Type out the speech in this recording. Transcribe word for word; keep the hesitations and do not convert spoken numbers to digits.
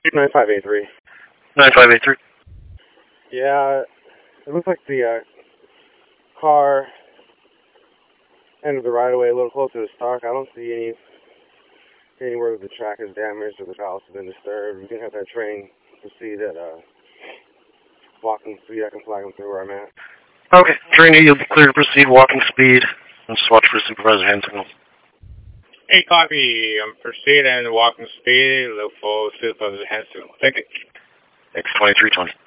nine five eight three. nine five eight three. Yeah, it looks like the uh, car entered the right of way a little closer to Stark. I don't see any anywhere that the track is damaged or the valves have been disturbed. We can have that train proceed at uh, walking speed. I can flag them through where I'm at. Okay, train you'll be clear to proceed walking speed. Let's watch for Supervisor hand signals. Hey, copy. I'm proceeding walking speed. Look for Supervisor hand signal. Thank you. X twenty-three twenty.